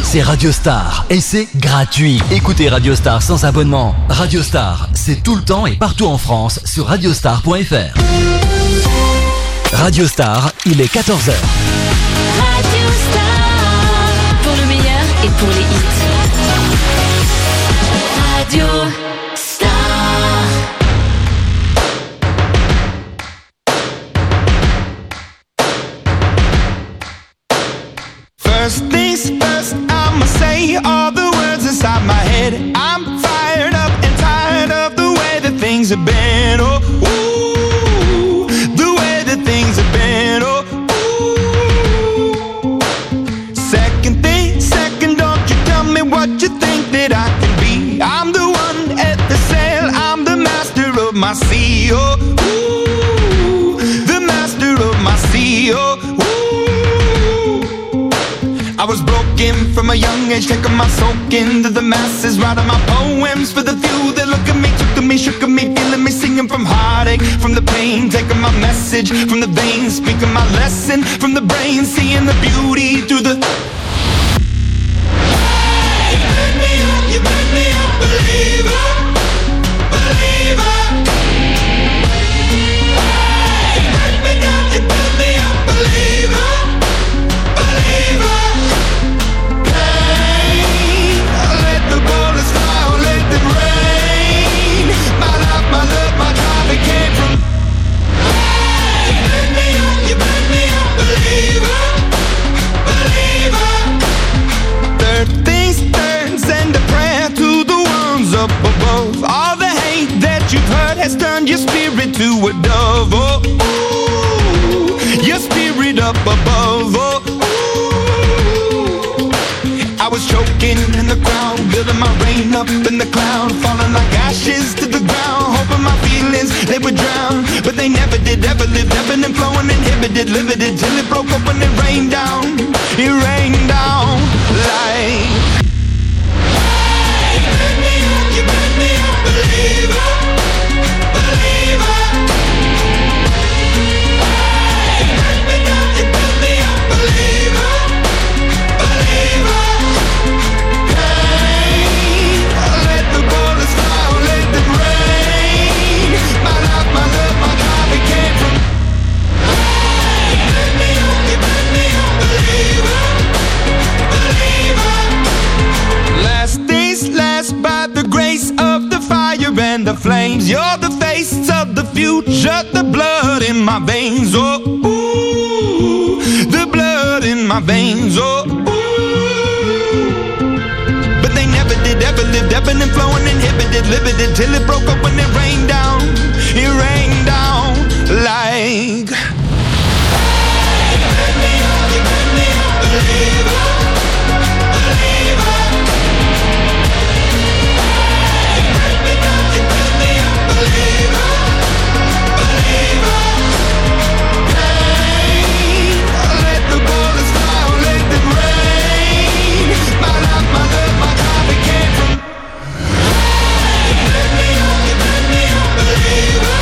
c'est Radio Star et c'est gratuit. Écoutez Radio Star sans abonnement. Radio Star, c'est tout le temps et partout en France sur radiostar.fr. Radio Star, il est 14h. Radio Star, pour le meilleur et pour les hits. Radio Star. First things first, I'ma say all the words inside my head. I'm fired up and tired of the way that things have been. Oh, ooh, the way that things have been. Oh, ooh. Second thing, second, don't you tell me what you think that I can be. I'm the one at the sail, I'm the master of my sea. Oh, ooh, the master of my sea. Oh, I was broken from a young age, taking my soak into the masses, writing my poems for the few that look at me, took at me, shook at me, feeling me, singing from heartache, from the pain, taking my message from the veins, speaking my lesson from the brain, seeing the beauty through the... Hey, you make me a believer, believer. Hey, you make me down, you build me a believer, believer. Up above, all the hate that you've heard has turned your spirit to a dove. Oh, ooh, your spirit up above. Oh, ooh. I was choking in the crowd, building my rain up in the cloud, falling like ashes to the ground, hoping my feelings they would drown, but they never did. Ever lived, ebbing and flowing, inhibited, limited, till it broke up when it rained down. It rained down like. You make me a believer, believer. Hey, you make me down, you build me a believer, believer. Hey, let the bullets fly, let them rain. My life, my love, my drive, it came from. Hey, you make me a believer, believer. Last days last by the grace of the fire and the flames. You're the face of the future, the blood in my veins. Oh, ooh, the blood in my veins. Oh, ooh. But they never did, ever lived, ebbing and flowing, inhibited, limited, till it broke up when it rained down. It rained down like. Hey, you make me a believer, believer. Believer, believer. Hey, let the bullets fly, let them rain. My life, my love, my drive, it came from. Hey, you make me a believer,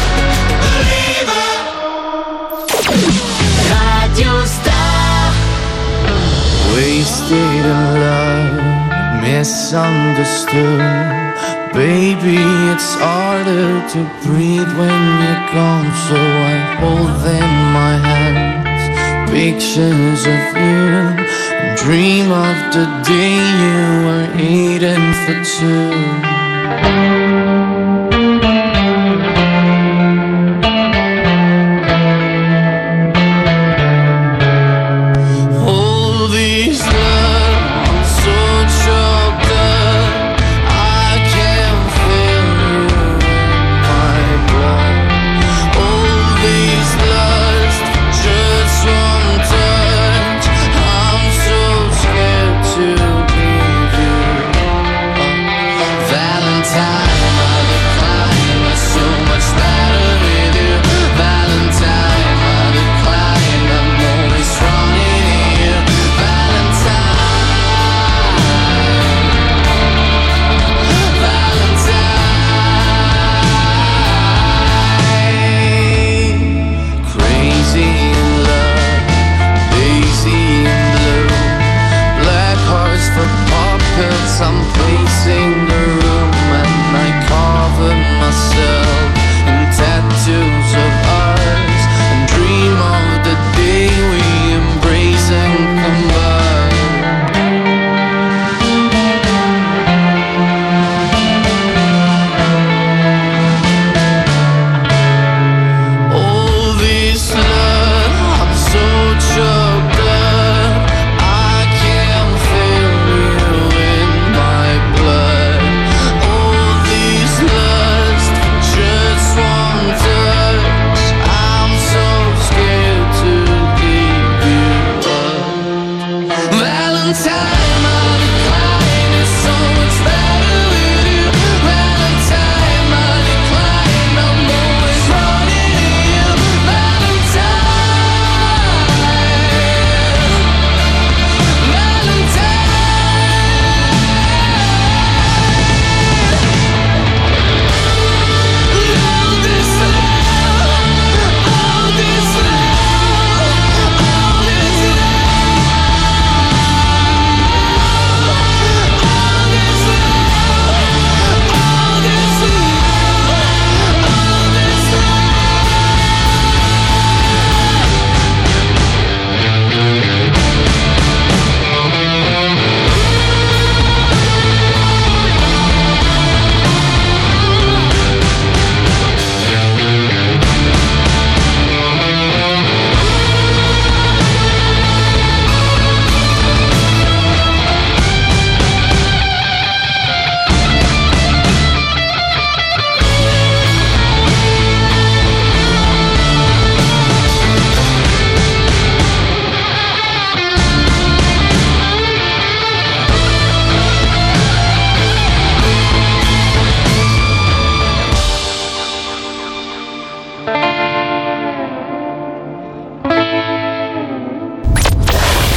believer. Radio Star. Wasted in love, misunderstood. Baby, it's harder to breathe when you're gone, so I hold in my hands pictures of you and dream of the day you were eating for two. Valentine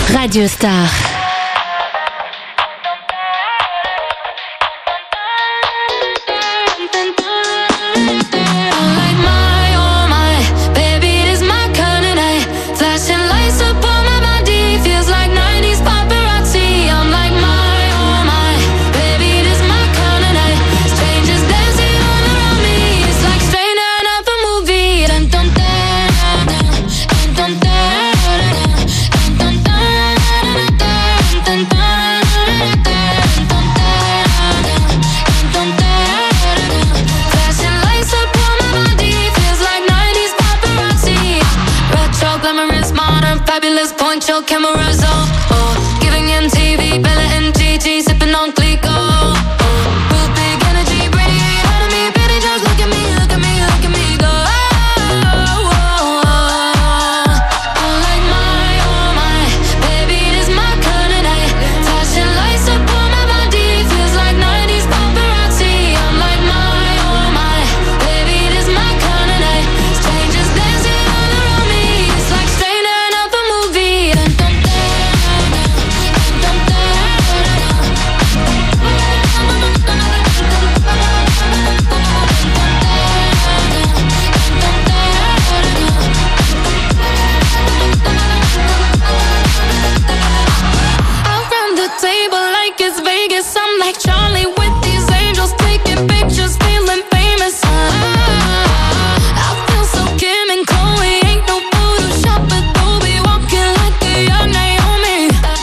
Radio Star. Your cameras on, giving MTV, Bella and Gigi, sipping on Clico. Real big energy, radiate out of me, baby, just look at me, look at me, look at me go. I'm like my, oh my, baby, it is my kind of night. Flashing lights up on my body, feels like 90s paparazzi. I'm like my, oh my, baby, it is my kind of night. Strangers dancing all around me, it's like straight out of a movie. I'm like Charlie with these angels, taking pictures, feeling famous. I feel so Kim and Chloe, ain't no Photoshop, but Adobe, walking like a young Naomi.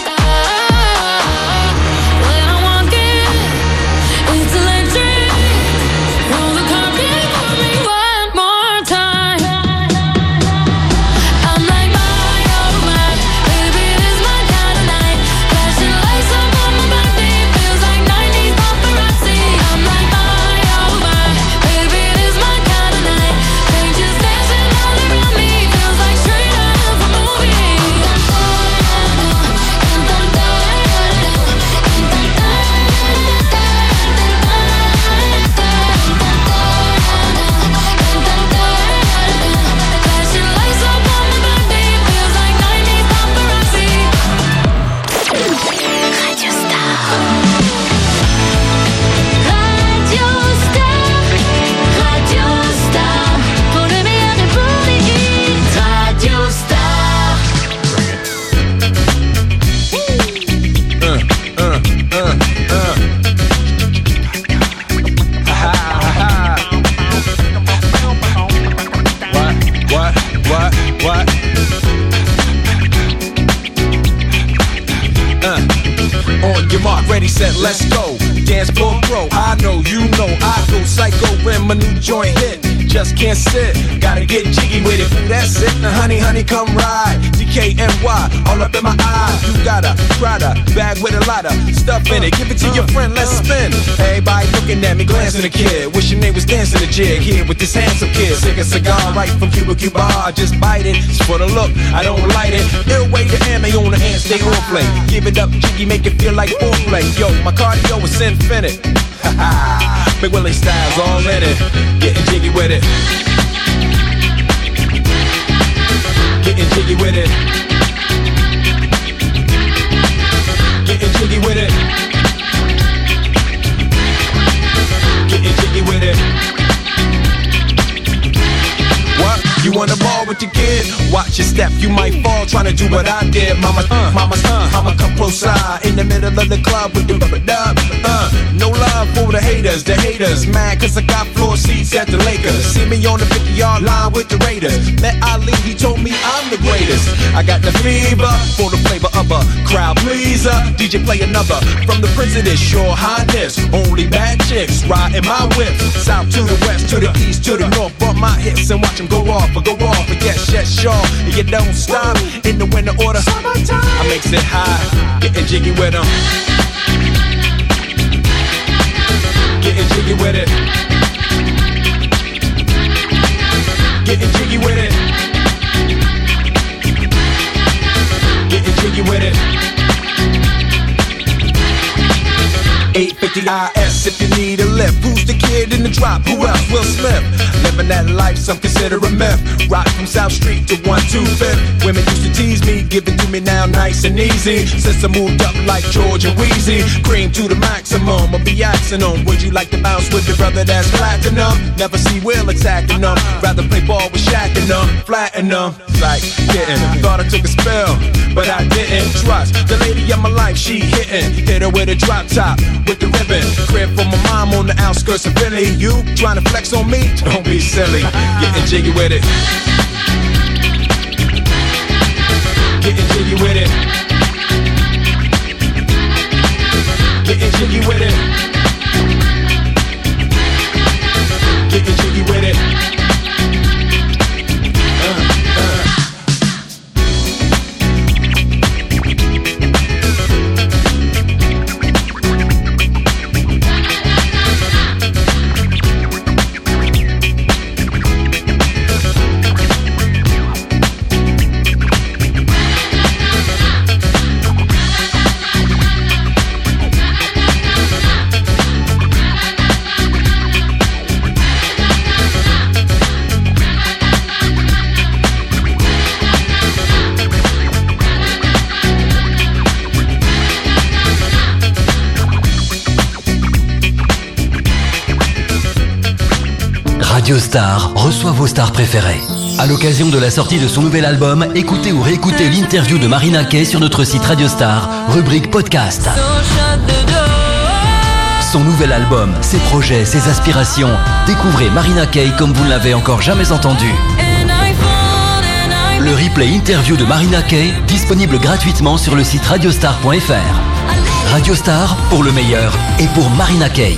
When I walk in, it's electric. Roll the carpet for me one more time. I'm like my, oh my, baby, this is my kind of night. Flashing lights up on my body. Ready, set, let's go. Dance floor pro, I know, you know, I go psycho when my new joint hit. Just can't sit, gotta get jiggy with it. Ooh, that's it, now honey, honey, come ride. DKNY, all up in my eye. You got a Prada bag with a lot of stuff in it. Give it to your friend, let's spin. Everybody looking at me, glancing a kid. Wishing they was dancing a jig here with this handsome kid. Sick a cigar right from Cuba Cuba. I just bite it, it's for the look, I don't light it. Ill way to ammo on the hand, stay on play. Give it up, jiggy, make it feel like foreplay. Yo, my cardio is infinite. Big Willie style's all in it. Getting jiggy with it. Getting jiggy with it. Getting jiggy with it. Getting jiggy with it. What? You wanna ball with your kid? Watch your step, you might fall trying to do what I did. Mama, I'ma come close side in the middle of the club with the rubber-dub. No love for the haters mad cause I got floor seats at the Lakers. See me on the 50-yard line with the Raiders. Met Ali, he told me I'm the greatest. I got the fever for the flavor of a crowd pleaser. DJ play another from the Prince of this, your highness. Only bad chicks riding my whip. South to the west, to the east, to the north. Bump my hips and watch them go off. But yes, sure, and you don't stop in the winter order. I makes it high, getting jiggy with them. Getting jiggy with it. Getting jiggy with it. Getting jiggy with it. 850 IS if you need a lift. Who's the kid in the drop? Who else? Will Smith. Living that life, some consider a myth. Rock from South Street to 125th. Women used to tease me, give it to me now nice and easy. Since I moved up like George and Wheezy, cream to the maximum, I'll be axing them. Would you like to bounce with your brother that's platinum? Never see Will attacking them, rather play ball with Shaq and them, flatten them. Like getting, thought I took a spell, but I didn't trust the lady of my life, she hitting. Hit her with a drop top, with the ribbon. Crib for my mom on the outskirts of Philly. You trying to flex on me? Don't be silly. Getting jiggy with it. Getting jiggy with it. Getting jiggy with it. Getting jiggy with it. Radio Star reçoit vos stars préférées. À l'occasion de la sortie de son nouvel album, écoutez ou réécoutez l'interview de Marina Kaye sur notre site Radio Star, rubrique podcast. Son nouvel album, ses projets, ses aspirations. Découvrez Marina Kaye comme vous ne l'avez encore jamais entendu. Le replay interview de Marina Kaye, disponible gratuitement sur le site radiostar.fr. Radio Star, pour le meilleur et pour Marina Kaye.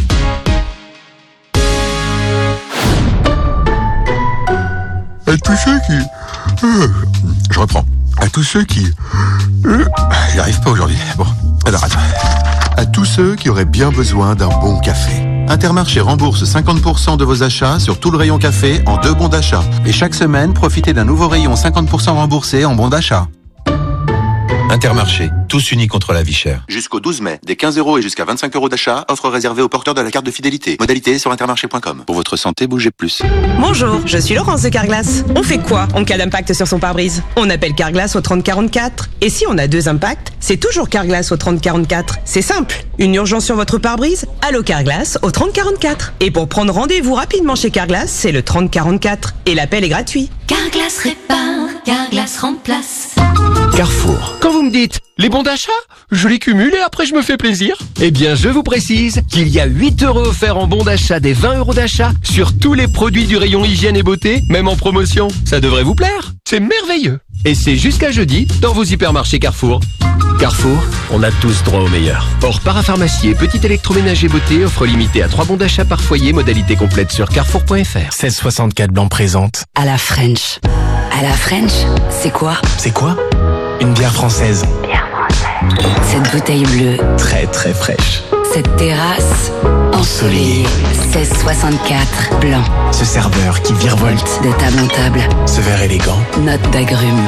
À tous ceux qui... je reprends. À tous ceux qui... J'y arrive pas aujourd'hui. Bon, alors attends. À tous ceux qui auraient bien besoin d'un bon café. Intermarché rembourse 50% de vos achats sur tout le rayon café en 2 bons d'achat. Et chaque semaine, profitez d'un nouveau rayon 50% remboursé en bons d'achat. Intermarché, tous unis contre la vie chère. Jusqu'au 12 mai, des 15 € et jusqu'à 25 € d'achat, offre réservée aux porteurs de la carte de fidélité. Modalité sur intermarché.com. Pour votre santé, bougez plus. Bonjour, je suis Laurence de Carglass. On fait quoi en cas d'impact sur son pare-brise? On appelle Carglass au 3044. Et si on a 2 impacts, c'est toujours Carglass au 3044. C'est simple. Une urgence sur votre pare-brise? Allô Carglass au 3044. Et pour prendre rendez-vous rapidement chez Carglass, c'est le 3044. Et l'appel est gratuit. Carglass répare, Carglass remplace. Carrefour. Quand vous me dites les bons d'achat, je les cumule et après je me fais plaisir. Eh bien, je vous précise qu'il y a 8 € offerts en bons d'achat des 20 € d'achat sur tous les produits du rayon hygiène et beauté, même en promotion. Ça devrait vous plaire. C'est merveilleux. Et c'est jusqu'à jeudi dans vos hypermarchés Carrefour. Carrefour, on a tous droit au meilleur. Hors parapharmacie et petit électroménager beauté, offre limitée à 3 bons d'achat par foyer, modalité complète sur carrefour.fr. 1664 Blanc présente. À la French. À la French, c'est quoi? C'est quoi? Une bière française. Cette bouteille bleue. Très très fraîche. Cette terrasse ensoleillée. 1664 Blanc. Ce serveur qui virevolte de table en table. Ce verre élégant. Note d'agrumes.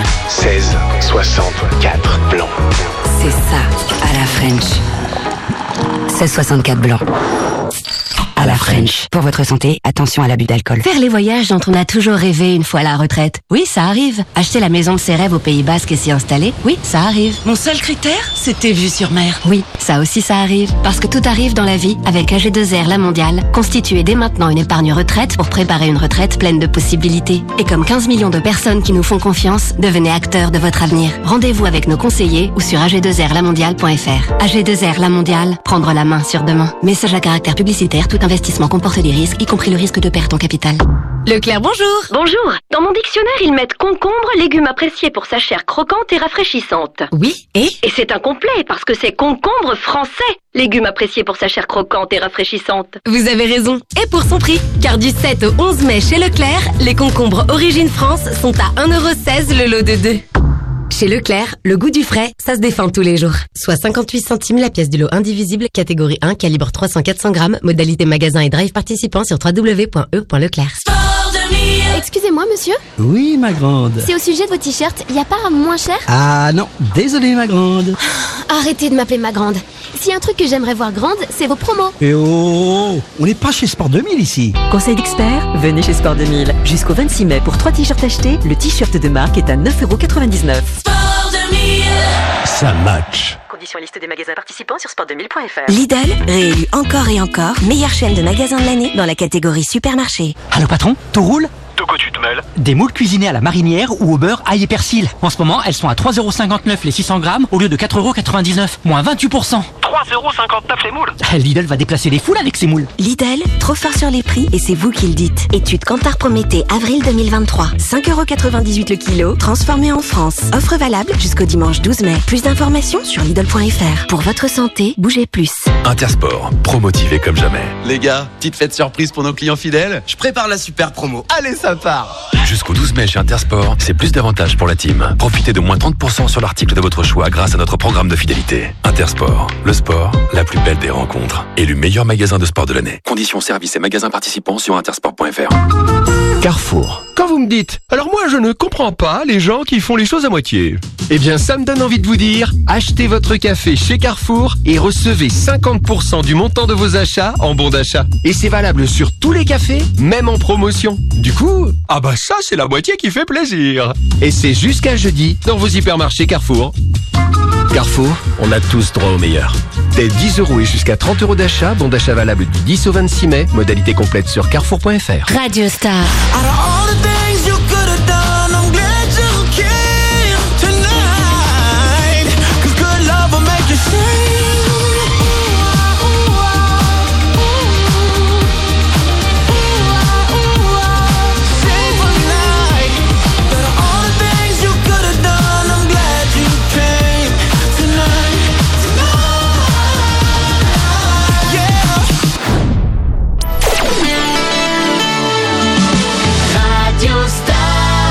1664 Blanc. C'est ça, à la French. 1664 Blanc. À la French. Pour votre santé, attention à l'abus d'alcool. Faire les voyages dont on a toujours rêvé une fois à la retraite. Oui, ça arrive. Acheter la maison de ses rêves au Pays Basque et s'y installer. Oui, ça arrive. Mon seul critère, c'était vue sur mer. Oui, ça aussi ça arrive. Parce que tout arrive dans la vie avec AG2R La Mondiale. Constituez dès maintenant une épargne retraite pour préparer une retraite pleine de possibilités. Et comme 15 millions de personnes qui nous font confiance, devenez acteurs de votre avenir. Rendez-vous avec nos conseillers ou sur ag2rlamondiale.fr. AG2R La Mondiale, prendre la main sur demain. Message à caractère publicitaire, tout investissement comporte des risques, y compris le risque de perte en capital. Leclerc, bonjour. Bonjour. Dans mon dictionnaire, ils mettent concombre, légume apprécié pour sa chair croquante et rafraîchissante. Oui, et c'est incomplet parce que c'est concombre français, légume apprécié pour sa chair croquante et rafraîchissante. Vous avez raison. Et pour son prix, car du 7 au 11 mai chez Leclerc, les concombres Origine France sont à 1,16 € le lot de 2. Chez Leclerc, le goût du frais, ça se défend tous les jours. Soit 58 centimes la pièce du lot indivisible, catégorie 1, calibre 300-400 grammes, modalité magasin et drive participant sur www.e.leclerc. Excusez-moi, monsieur? Oui, ma grande. C'est au sujet de vos t-shirts, y a pas moins cher? Ah non, désolé, ma grande. Arrêtez de m'appeler ma grande. S'il y a un truc que j'aimerais voir grande, c'est vos promos. Et oh, on n'est pas chez Sport 2000 ici. Conseil d'expert, venez chez Sport 2000. Jusqu'au 26 mai, pour 3 t-shirts achetés, le t-shirt de marque est à 9,99 €. Ça match. Conditions et liste des magasins participants sur sport2000.fr. Lidl, réélu encore et encore, meilleure chaîne de magasins de l'année dans la catégorie supermarché. Allô patron, tout roule? De quoi tu te mêles? Des moules cuisinées à la marinière ou au beurre, ail et persil. En ce moment, elles sont à 3,59€ les 600 grammes au lieu de 4,99€, moins 28%. 3,59€ les moules? Lidl va déplacer les foules avec ses moules. Lidl, trop fort sur les prix et c'est vous qui le dites. Étude Kantar Prométhée, avril 2023. 5,98€ le kilo, transformé en France. Offre valable jusqu'au dimanche 12 mai. Plus d'informations sur Lidl.fr. Pour votre santé, bougez plus. Intersport, promotivé comme jamais. Les gars, petite fête surprise pour nos clients fidèles. Je prépare la super promo. Allez, ça part! Jusqu'au 12 mai chez Intersport, c'est plus d'avantages pour la team. Profitez de moins 30% sur l'article de votre choix grâce à notre programme de fidélité. Intersport, le sport, la plus belle des rencontres. Élu meilleur magasin de sport de l'année. Conditions, services et magasins participants sur intersport.fr. Carrefour. Quand vous me dites, alors moi je ne comprends pas les gens qui font les choses à moitié. Eh bien ça me donne envie de vous dire, achetez votre café chez Carrefour et recevez 50% du montant de vos achats en bon d'achat. Et c'est valable sur tous les cafés, même en promotion. Du coup, ah bah ça c'est la moitié qui fait plaisir. Et c'est jusqu'à jeudi dans vos hypermarchés Carrefour. Carrefour, on a tous droit au meilleur. Dès 10€ et jusqu'à 30€ d'achat, bon d'achat valable du 10 au 26 mai, modalité complète sur carrefour.fr. Radio Star. All the things you could have done, I'm glad you came tonight. 'Cause good love will make you sing. Sing for the night. But all the things you could have done, I'm glad you came tonight. Radio Star.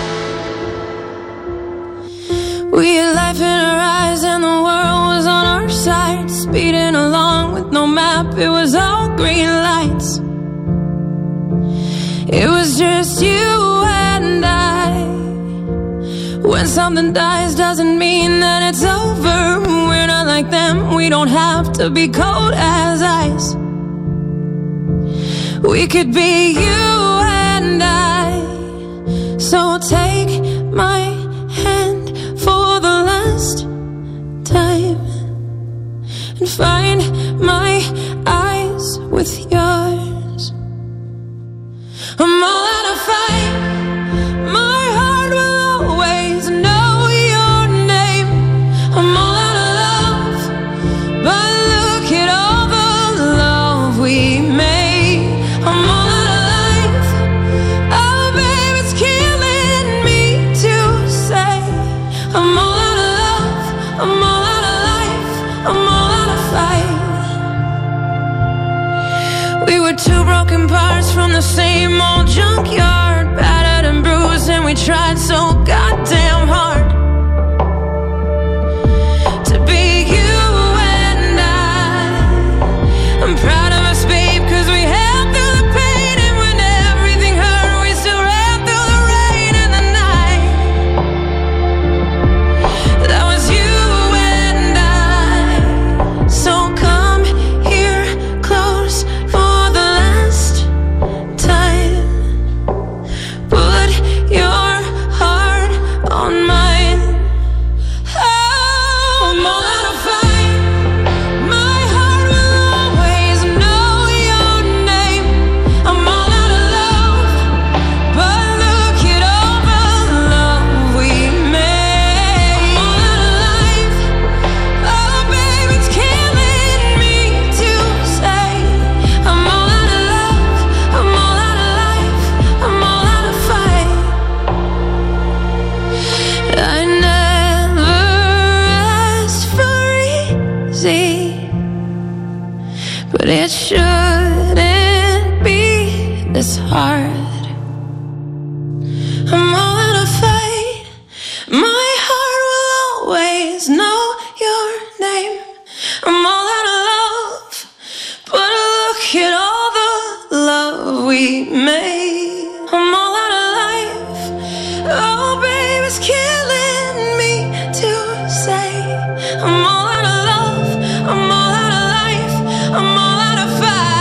We had life in our eyes and the world was on our side. Speeding along with no map, it was all green lights. It was just you and I. When something dies doesn't mean that it's over. We're not like them, we don't have to be cold as ice. We could be you and I. So take my hand for the last time and find my eyes with yours. I'm all out of fight. My heart will always know your name. I'm all out of love, but look at all the love we made. I'm all out of life. Oh, babe, it's killing me to say. I'm all out of love. I'm all out of life. I'm all out of fight. We were two broken parts from the same old junkyard, battered and bruised, and we tried so goddamn hard to be you and I'm proud of us, babe, 'cause we held through the pain, and when everything hurt, we still ran through the rain and the night. That was you and I. So come here close for the last time. Put your heart on mine. Oh, I'm all out of fight. My heart will always know your name. I'm all out of love, but look at all the love we made. I'm all out of life. Oh, baby, it's killing me to say. I'm all out of love. I'm all out of life. I'm all out of fight. I never asked for easy, but it shouldn't be this hard. I'm all out of fight. My heart will always know your name. I'm all out of love, but look at all the love we made. I'm all out of life. Oh, babe, it's killing me to say. I'm all out of love. I'm all out of life. I'm all out of fight.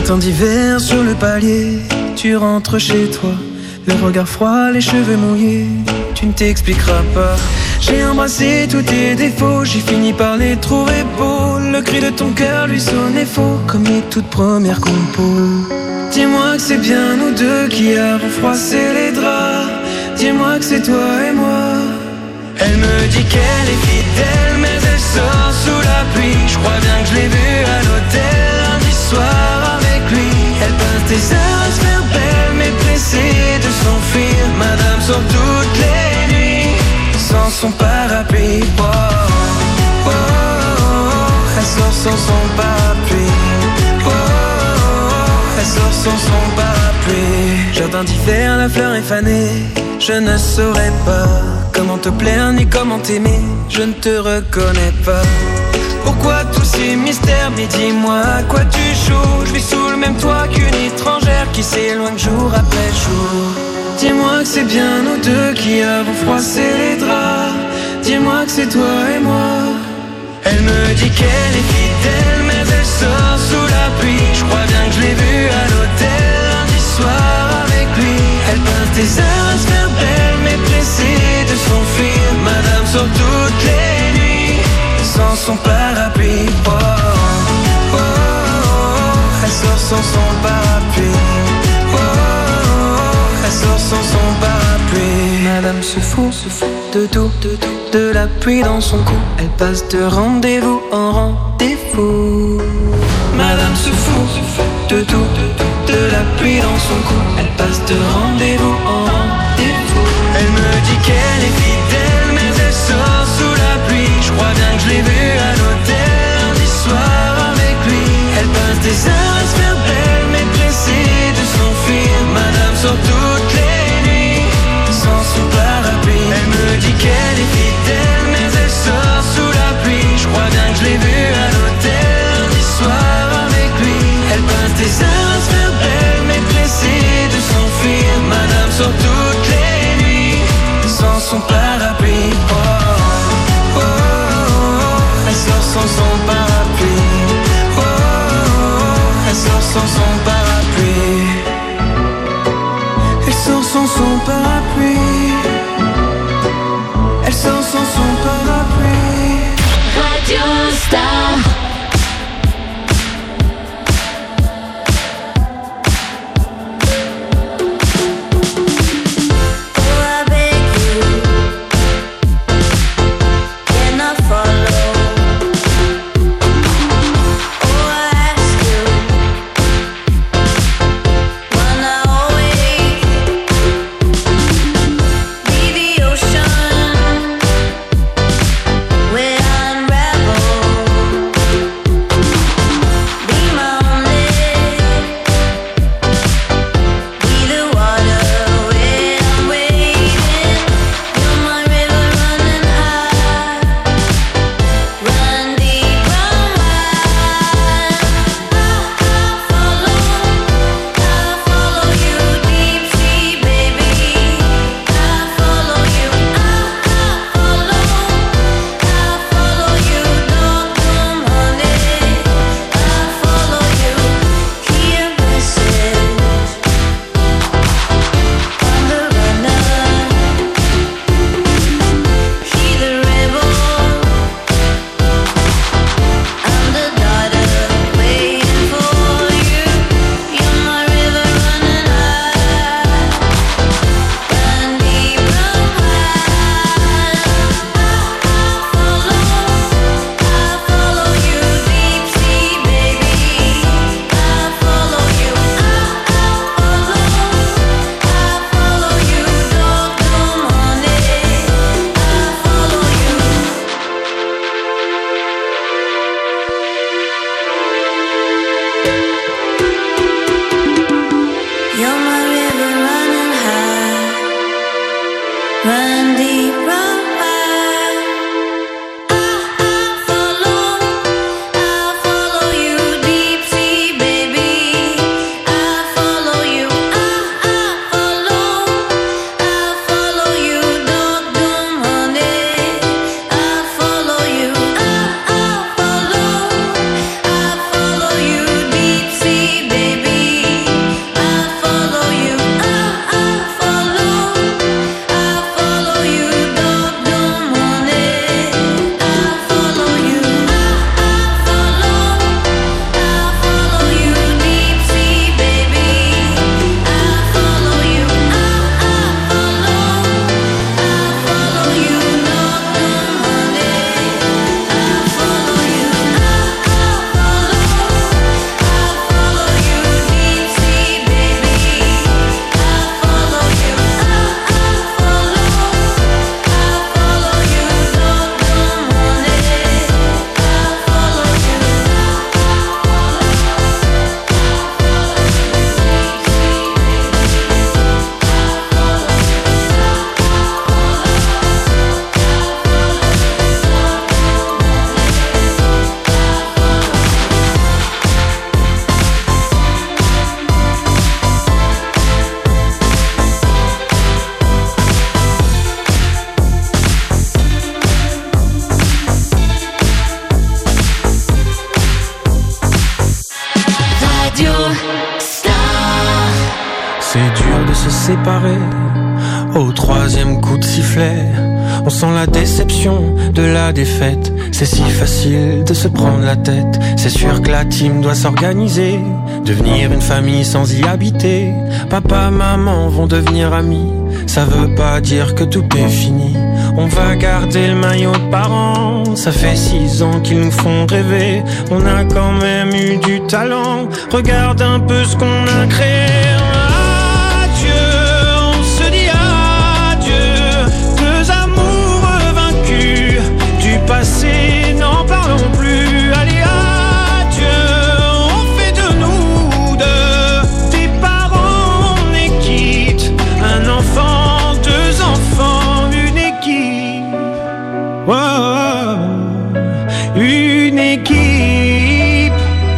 matin d'hiver sur le palier, tu rentres chez toi, le regard froid, les cheveux mouillés, tu ne t'expliqueras pas. J'ai embrassé tous tes défauts, j'ai fini par les trouver beaux. Le cri de ton cœur lui sonnait faux, comme les toutes premières compos. Dis-moi que c'est bien nous deux qui avons froissé les draps. Dis-moi que c'est toi et moi. Elle me dit qu'elle est fidèle, mais elle sort sous la pluie. Je crois bien que je l'ai vue à l'hôtel lundi soir avec lui. Elle passe des heures à se faire belle, mais pressée de s'enfuir. Madame sort toutes les nuits sans son parapluie. Oh, oh, oh, oh. Elle sort sans son parapluie. Oh, oh, oh. Elle sort sans son parapluie. Jardin d'hiver, la fleur est fanée. Je ne saurais pas comment te plaire ni comment t'aimer. Je ne te reconnais pas. Pourquoi tous ces mystères? Mais dis-moi à quoi tu joues. Je vis sous le même toit qu'une étrangère qui s'éloigne jour après jour. Dis-moi que c'est bien nous deux qui avons froissé les draps. Dis-moi que c'est toi et moi. Elle me dit qu'elle est fidèle, mais elle sort sous la pluie. Je crois bien que je l'ai vue à l'hôtel lundi soir avec lui. Elle passe des heures à se faire belle, mais pressée de s'enfuir. Madame sort toutes les nuits sans son parapluie. Oh, oh, oh, oh. Elle sort sans son parapluie. Oh, oh, oh. Elle sort sans son parapluie. Madame se fout de tout, de la pluie dans son cou. Elle passe de rendez-vous en rendez-vous. Madame se fout de tout, de la pluie dans son cou. Elle passe de rendez-vous en rendez-vous. Elle me dit qu'elle est fidèle, mais elle sort sous la pluie. Je crois bien que je l'ai vue à l'hôtel lundi soir avec lui. Elle passe des heures à se faire belle, mais pressée de s'enfuir. Madame sort toutes les nuits sans son parapluie. Elle me dit qu'elle est fidèle, mais elle sort sous la pluie. Je crois bien que je l'ai vue à l'hôtel lundi soir avec lui. Elle passe des heures à se faire belle, mais pressée de s'enfuir. Madame sort toutes les nuits sans son parapluie. Oh, oh, oh, oh. Elle sort sans son parapluie. Oh, oh, oh. Elle sort sans son parapluie. Elle sort sans son parapluie. Elle sort sans son parapluie. Radio Star. Where unravel séparer. Au troisième coup de sifflet, on sent la déception de la défaite. C'est si facile de se prendre la tête. C'est sûr que la team doit s'organiser, devenir une famille sans y habiter. Papa, maman vont devenir amis. Ça veut pas dire que tout est fini. On va garder le maillot de parents. Ça fait 6 ans qu'ils nous font rêver. On a quand même eu du talent. Regarde un peu ce qu'on a créé. Passé, n'en parlons plus. Allez, adieu, on fait de nous deux des parents, on est quitte. Un enfant, 2 enfants, une équipe. Oh, une équipe.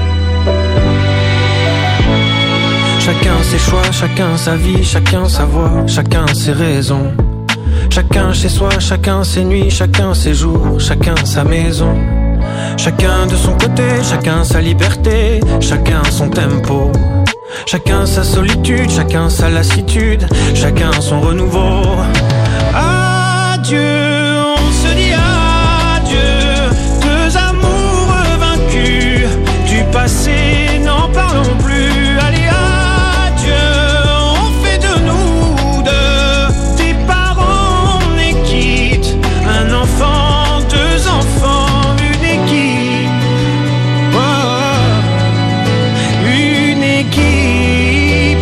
Chacun ses choix, chacun sa vie, chacun sa voix, chacun ses raisons. Chacun chez soi, chacun ses nuits, chacun ses jours, chacun sa maison. Chacun de son côté, chacun sa liberté, chacun son tempo. Chacun sa solitude, chacun sa lassitude, chacun son renouveau. Adieu, on se dit adieu. 2 amours vaincus du passé, n'en parlons plus. Allez, adieu, on fait de nous deux des parents, on est quitte. Un enfant, 2 enfants, une équipe. Oh, une équipe.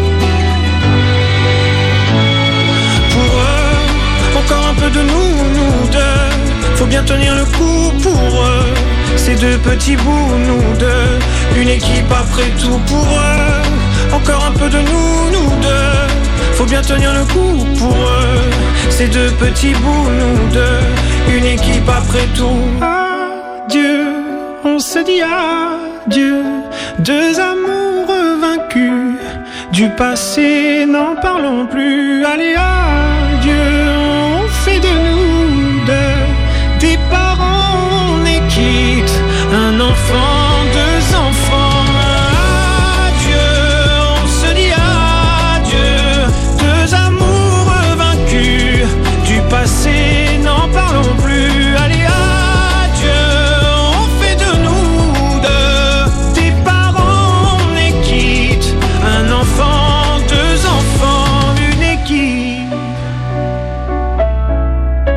Pour eux, encore un peu de nous deux. Faut bien tenir le coup pour eux. Ces 2 petits bouts, nous deux. Une équipe après tout pour eux. Encore un peu de nous deux. Faut bien tenir le coup pour eux. Ces 2 petits bouts, nous deux. Une équipe après tout. Adieu, on se dit adieu. 2 amours vaincus du passé, n'en parlons plus. Allez, adieu, on fait de nous deux des parents, on est quitte. Un enfant, 2 enfants. Adieu, on se dit adieu. 2 amours vaincus du passé, n'en parlons plus. Allez, adieu, on fait de nous deux des parents, on est quitte. Un enfant, 2 enfants, une équipe.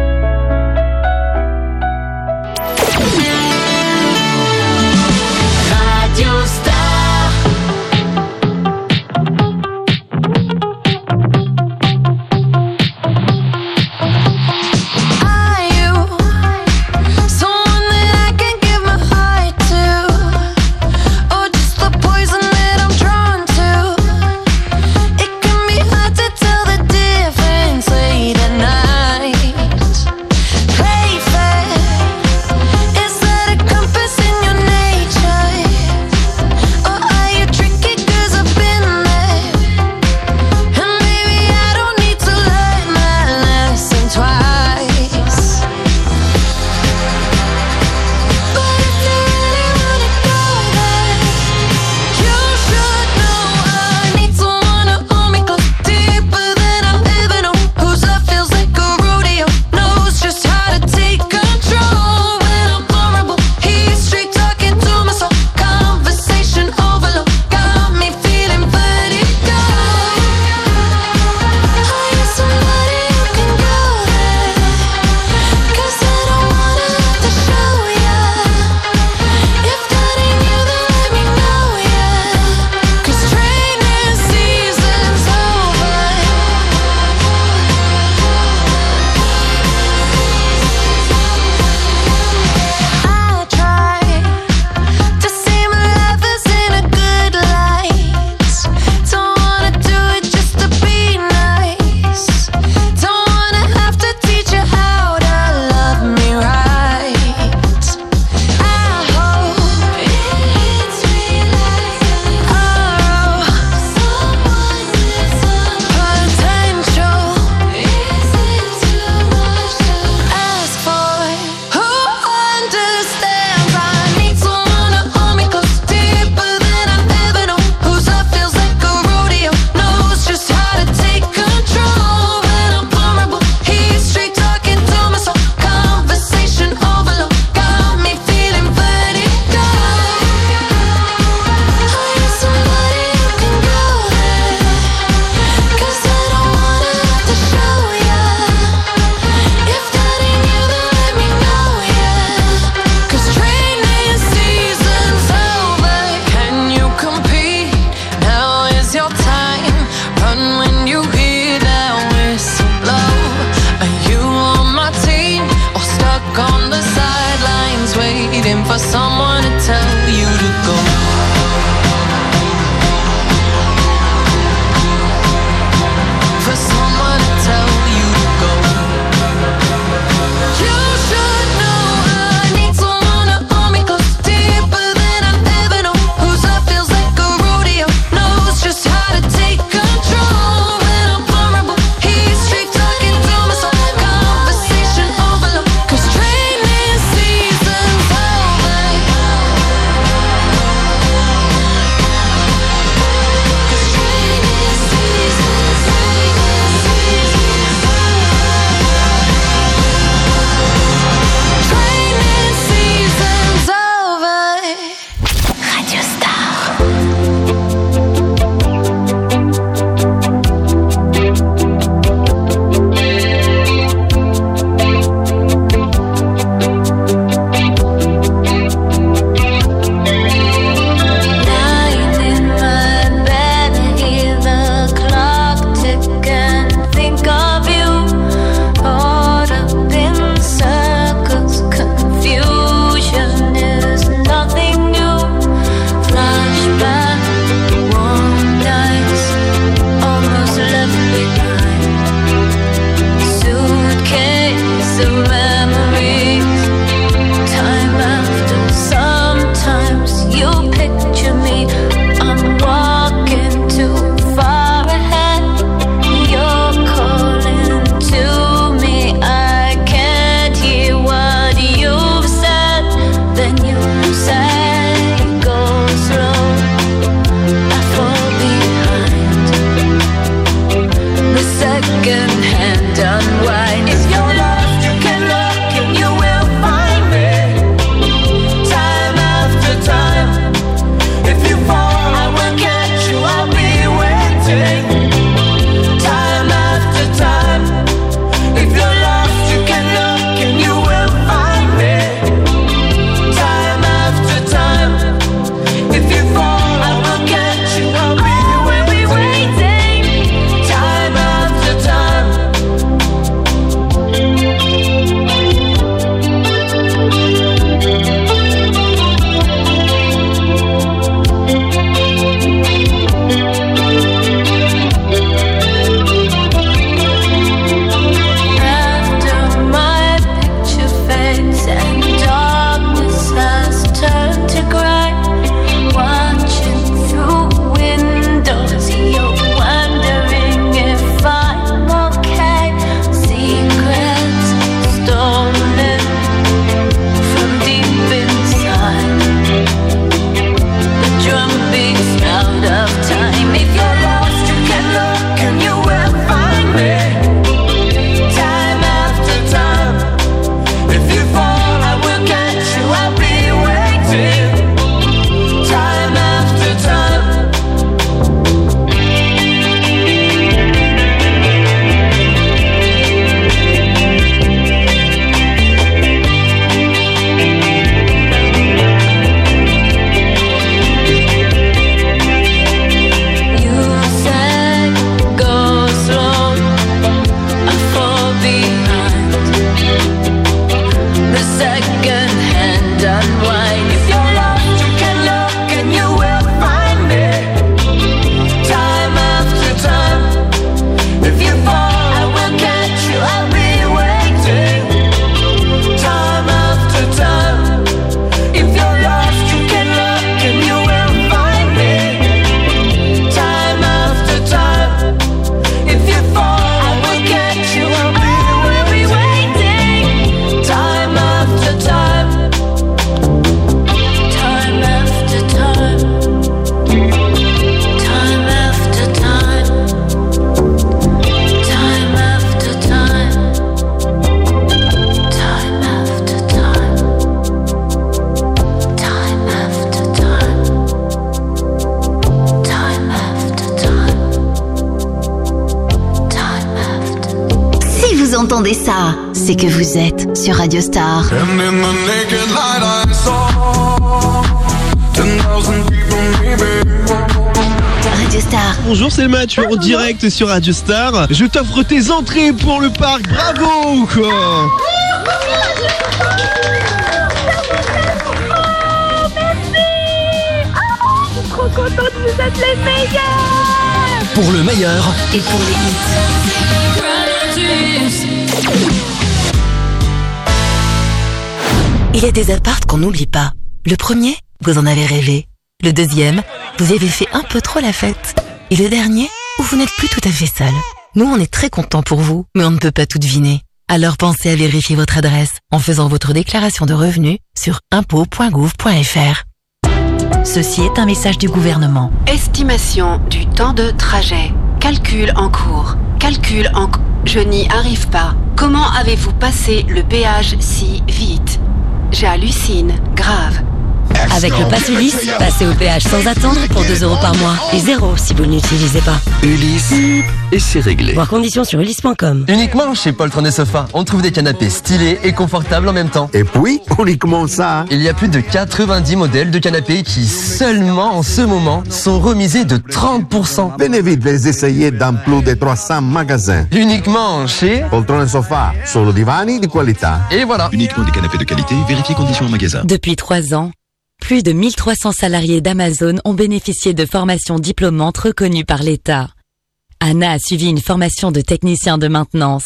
unwind. If you're lost, you can look and you will find me. Time after time. If you fall, I will catch you, I'll be waiting. Time after time. If you're lost, you can look and you will find me. Time after time. If you fall, I will catch you, I'll be waiting. Time after time. Time after time. Time after time. Time after time. Time after time. Time after time. Time after time. Time after. Si vous entendez ça, c'est que vous êtes sur Radio Star. And in the naked light I saw 10,000 people maybe. Radio Star. Bonjour, c'est le match, tu es en direct sur Radio Star. Je t'offre tes entrées pour le parc, bravo quoi. Trop contente, vous êtes les meilleurs. Pour le meilleur et pour les hits. Il y a des apparts qu'on n'oublie pas. Le premier, vous en avez rêvé. Le deuxième, vous y avez fait un peu trop la fête. Et le dernier, où vous n'êtes plus tout à fait seul. Nous, on est très contents pour vous, mais on ne peut pas tout deviner. Alors pensez à vérifier votre adresse en faisant votre déclaration de revenus sur impôts.gouv.fr. Ceci est un message du gouvernement. Estimation du temps de trajet. Calcul en cours. Calcul en cours. Je n'y arrive pas. Comment avez-vous passé le péage si vite? J'hallucine. Grave. Avec le Pass Ulysse, passez au péage sans attendre pour 2 € par mois. Et 0 si vous ne l'utilisez pas. Ulysse, et c'est réglé. Voir conditions sur ulysse.com. Uniquement chez Poltron et Sofa, on trouve des canapés stylés et confortables en même temps. Et puis, uniquement ça. Il y a plus de 90 modèles de canapés qui, seulement en ce moment, sont remisés de 30%. Venez vite les essayer dans plus de 300 magasins. Uniquement chez Poltron et Sofa, solo divani di qualità. Et voilà. Uniquement des canapés de qualité, vérifiez conditions en magasin. Depuis 3 ans, plus de 1300 salariés d'Amazon ont bénéficié de formations diplômantes reconnues par l'État. Anna a suivi une formation de technicien de maintenance.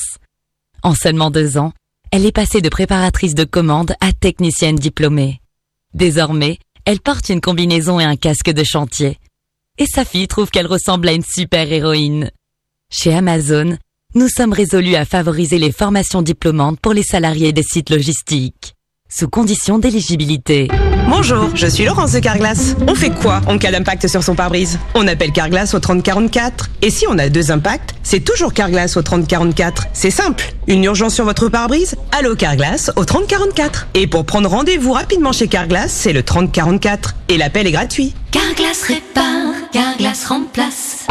En seulement 2 ans, elle est passée de préparatrice de commande à technicienne diplômée. Désormais, elle porte une combinaison et un casque de chantier. Et sa fille trouve qu'elle ressemble à une super-héroïne. Chez Amazon, nous sommes résolus à favoriser les formations diplômantes pour les salariés des sites logistiques, sous condition d'éligibilité. Bonjour, je suis Laurence de Carglass. On fait quoi en cas d'impact sur son pare-brise? On appelle Carglass au 3044. Et si on a 2 impacts, c'est toujours Carglass au 3044. C'est simple. Une urgence sur votre pare-brise? Allô Carglass au 3044. Et pour prendre rendez-vous rapidement chez Carglass, c'est le 3044. Et l'appel est gratuit. Carglass répare, Carglass remplace.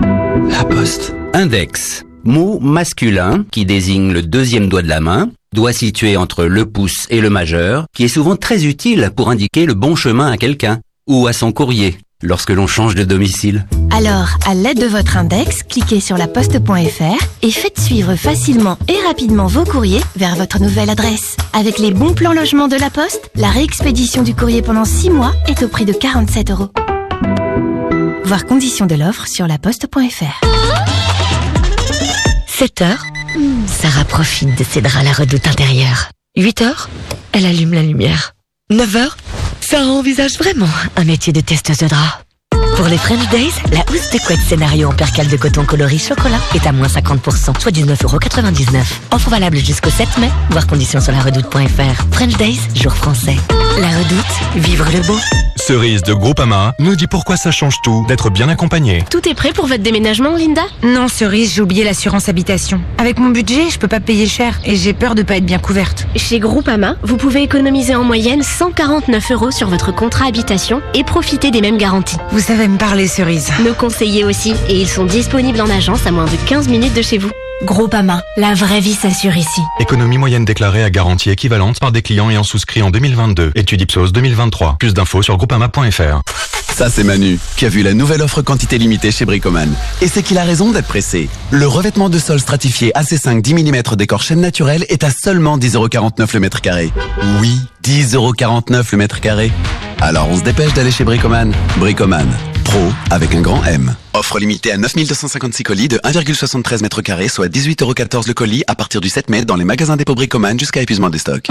La Poste. Index. Mot masculin qui désigne le deuxième doigt de la main, doigt situé entre le pouce et le majeur, qui est souvent très utile pour indiquer le bon chemin à quelqu'un ou à son courrier lorsque l'on change de domicile. Alors, à l'aide de votre index, cliquez sur laposte.fr et faites suivre facilement et rapidement vos courriers vers votre nouvelle adresse. Avec les bons plans logement de la Poste, la réexpédition du courrier pendant 6 mois est au prix de 47 €. Voir conditions de l'offre sur laposte.fr. 7h, Sarah profite de ses draps à la redoute intérieure. 8h, elle allume la lumière. 9h, Sarah envisage vraiment un métier de testeuse de draps. Pour les French Days, la housse de couette scénario en percale de coton coloris chocolat est à moins 50%, soit 19,99 €. Offre valable jusqu'au 7 mai, voir conditions sur laredoute.fr. French Days, jour français. La Redoute, vivre le beau. Cerise de Groupama nous dit pourquoi ça change tout d'être bien accompagné. Tout est prêt pour votre déménagement, Linda? Non, Cerise, j'ai oublié l'assurance habitation. Avec mon budget, je peux pas payer cher et j'ai peur de pas être bien couverte. Chez Groupama, vous pouvez économiser en moyenne 149 € sur votre contrat habitation et profiter des mêmes garanties. Vous savez me parler, Cerise. Nos conseillers aussi, et ils sont disponibles en agence à moins de 15 minutes de chez vous. Groupama, la vraie vie s'assure ici. Économie moyenne déclarée à garantie équivalente par des clients ayant souscrit en 2022. Étude Ipsos 2023. Plus d'infos sur groupama.fr. Ça c'est Manu, qui a vu la nouvelle offre quantité limitée chez Bricoman. Et c'est qu'il a raison d'être pressé. Le revêtement de sol stratifié AC5 10 mm décor chêne naturel est à seulement 10,49€ le mètre carré. Oui, 10,49€ le mètre carré. Alors on se dépêche d'aller chez Bricoman. Bricoman, pro avec un grand M. Offre limitée à 9256 colis de 1,73 mètres carrés, soit 18,14€ le colis à partir du 7 mai dans les magasins dépôt Bricoman jusqu'à épuisement des stocks.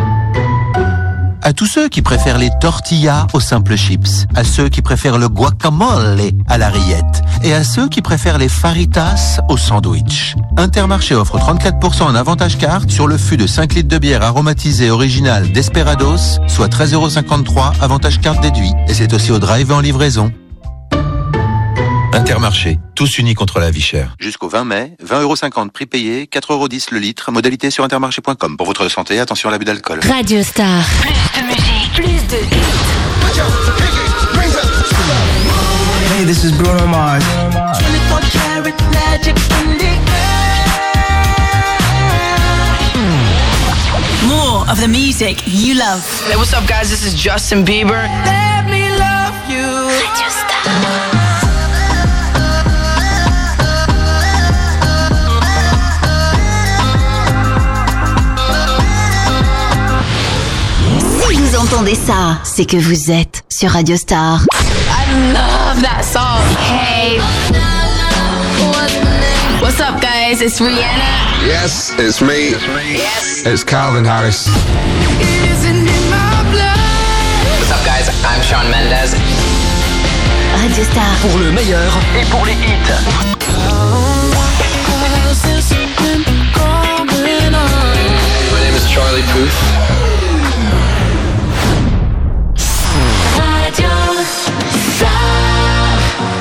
À tous ceux qui préfèrent les tortillas aux simples chips, à ceux qui préfèrent le guacamole à la rillette et à ceux qui préfèrent les faritas au sandwich. Intermarché offre 34% en avantage carte sur le fût de 5 litres de bière aromatisée originale Desperados, soit 13,53€ avantage carte déduit. Et c'est aussi au drive en livraison. Intermarché, tous unis contre la vie chère. Jusqu'au 20 mai, 20,50€ prix payé, 4,10€ le litre, modalité sur intermarché.com. Pour votre santé, attention à l'abus d'alcool. Radio Star. Plus de musique, plus de hits. Hey, this is Bruno Mars. 24 karat magic in the air. More of the music you love. Hey, what's up, guys? This is Justin Bieber. Let me love you. Radio Star. Si vous entendez ça, c'est que vous êtes sur Radio Star. I love that song. Hey. What's up, guys? It's Rihanna. Yes, it's me. Yes. It's Calvin Harris. What's up, guys? I'm Shawn Mendes. Radio Star. Pour le meilleur Et pour les hits. My name is Charlie Puth. Radio Star.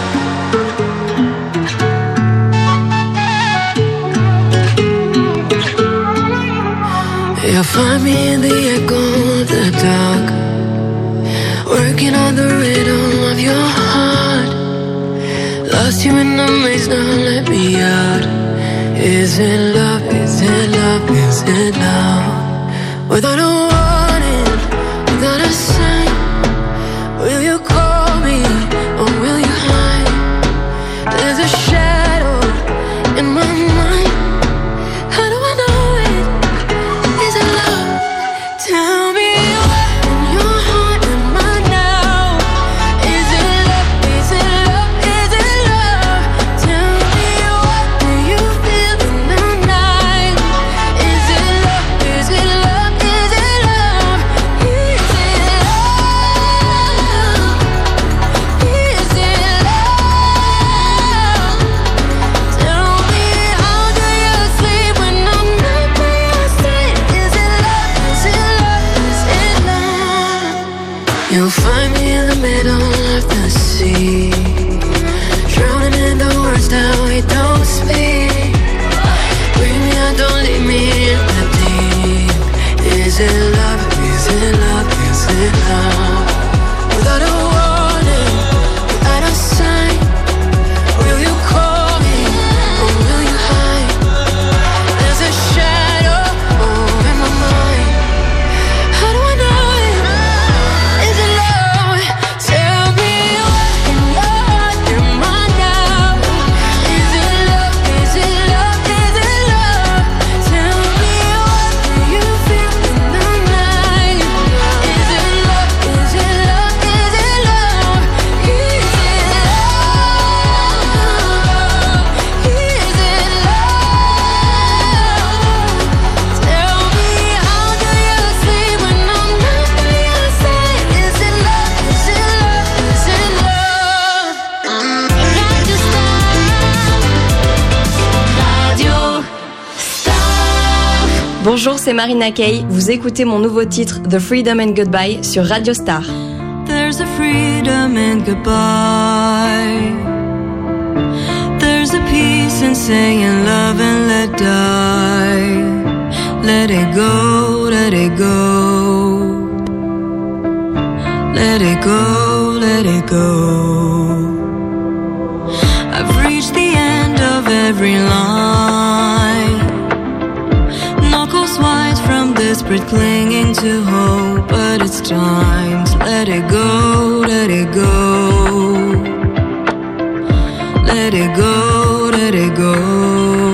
You'll find me in the echo of the dark, working on the rhythm of your heart. Lost you in the maze, now let me out. Is it love, is it love, is it love? Without a warning, without a sign, will you call me or will you hide? There's a shadow in my mind. How do I know it? Is it love? Tell me what in your heart am I now? Is it love? Is it love? Is it love? Tell me what do you feel in the night? Is it love? Is it love? Is it love? Is it love? Is it love? Tell me how do you sleep when I'm not by your side? Is it love? Is it love? Is it love? You'll find me in the middle of the sea, drowning in the words that we don't speak. Bring me out, don't leave me in the deep. Is it love? Is it love? Is it love? Without a warning, without a sign, will you call me or will you hide? There's a shadow over my mind. How do I know it? Is it love? Tell me what in your heart am I now? Is it love? Is it love? Is it love? Tell me what do you feel in the night? Is it love? Is it love? Is it love? Is it love? Is it love? Tell me how do you sleep when I'm not by your side? Is it love? Is it love? Is it love? Radio Star. Bonjour, c'est Marina Kaye. Vous écoutez mon nouveau titre The Freedom and Goodbye sur Radio Star. There's a freedom in goodbye. There's a peace in saying love and let die. Let it go, let it go. Let it go, let it go. I've reached the end of every line. desperate clinging to hope, but it's time to let it go, let it go. Let it go, let it go.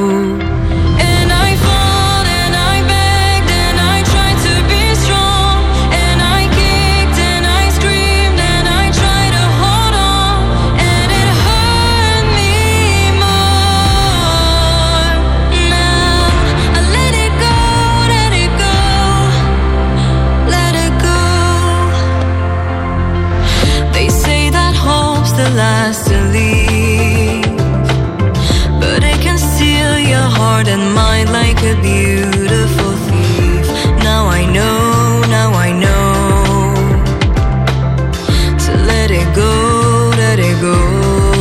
Last to leave, but it can steal your heart and mind like a beautiful thief. Now I know to let it go, let it go.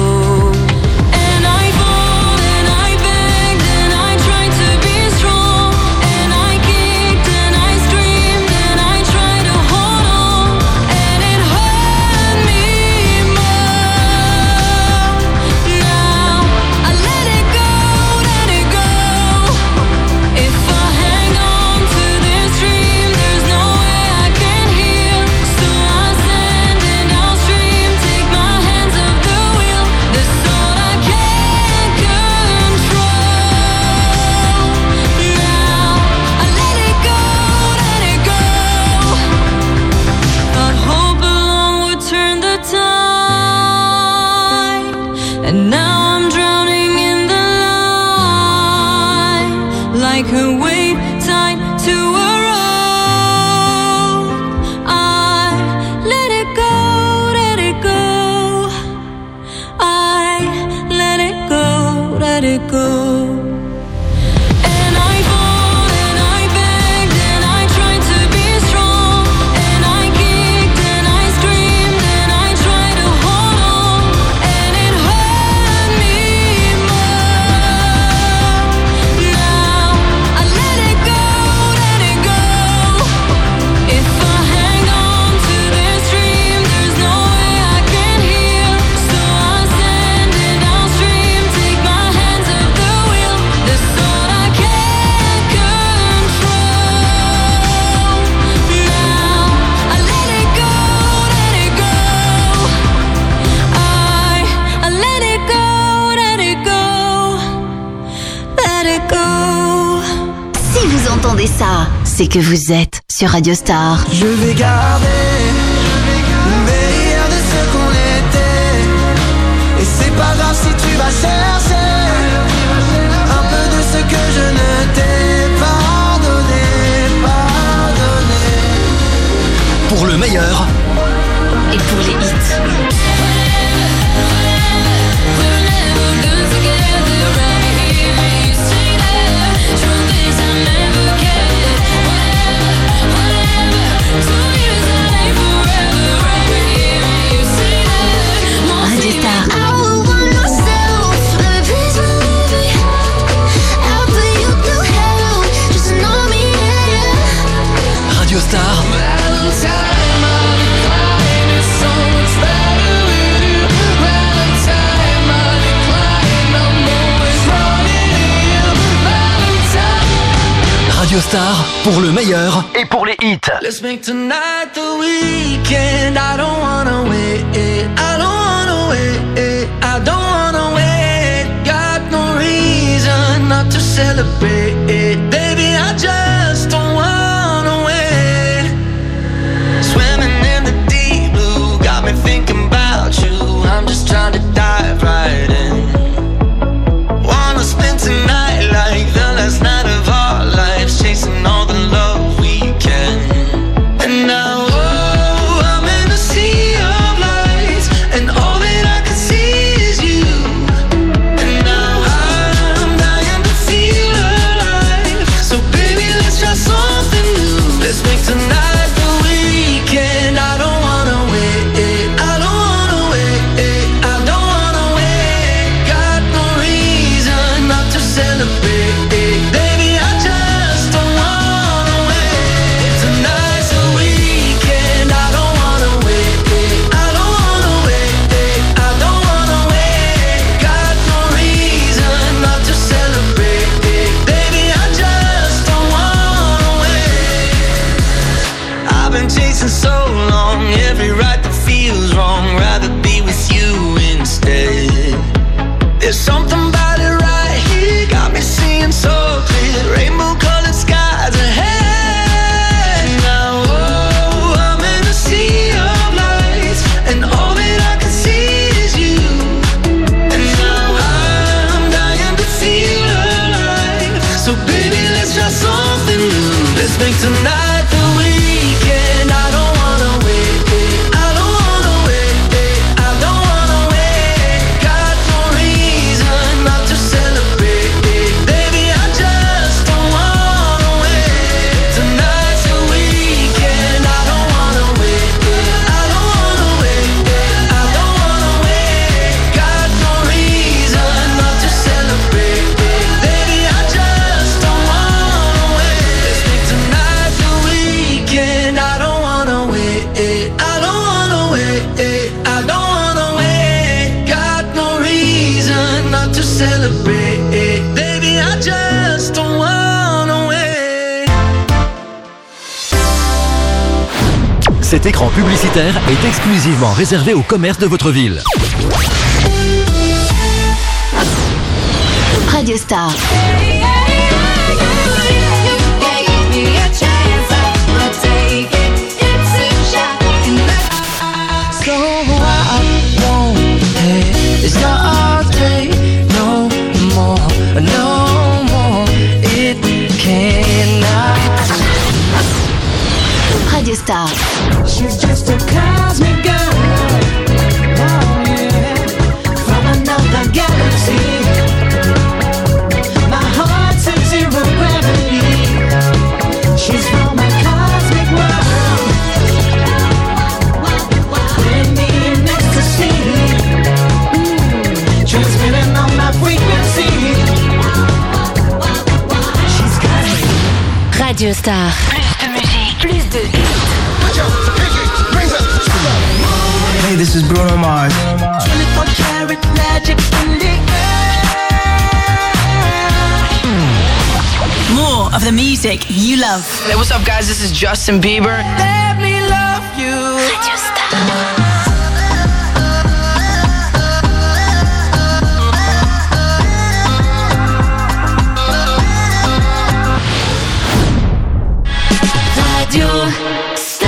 C'est que vous êtes sur Radio Star. Je vais garder le meilleur de ce qu'on était. Et c'est pas grave si tu vas chercher un peu de ce que je ne t'ai pardonné. Pour le meilleur et pour les hits. Radio Star. Radio Star, pour le meilleur et pour les hits. Let's make tonight the weekend. I don't wanna wait. I don't wanna wait. I don't wanna wait. Got no reason not to celebrate. Baby, I just don't wanna wait. Swimming in the deep blue got me thinking about you. I'm just trying to dive right in. Wanna spend tonight like the last night of our lives, chasing all the love we can. And now, oh, I'm in a sea of lights, and all that I can see is you. And now I'm dying to feel alive. celebrate. Baby, I just don't wanna wait. Cet écran publicitaire est exclusivement réservé aux commerces de votre ville. Radio Star. So I won't hesitate no more, no more. It cannot. Radio Star. She's just a cosmic girl, oh yeah, from another galaxy. My heart's in zero gravity. She's from a cosmic world. Putting me in ecstasy. Transmitting on my frequency. She's cosmic. Radio Star. Plus de musique, plus de hits. Hey, this is Bruno Mars. 24 karat magic in the air. More of the music you love. Hey, what's up, guys? This is Justin Bieber. Let me love you. Radio Star. Radio Star.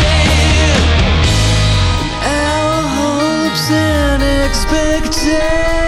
Our hopes and expectations